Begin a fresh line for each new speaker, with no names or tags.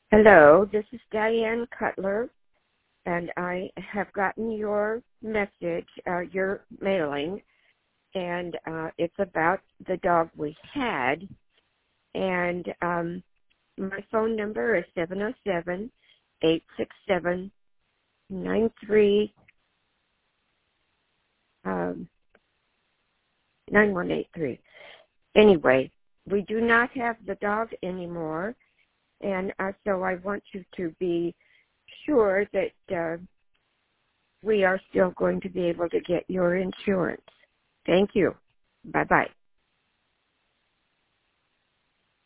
Hello, this is Diane Cutler, and I have gotten your message, your mailing, and it's about the dog we had. And my phone number is 707-867-9183. Anyway, we do not have the dog anymore. And so I want you to be sure that we are still going to be able to get your insurance. Thank you. Bye-bye.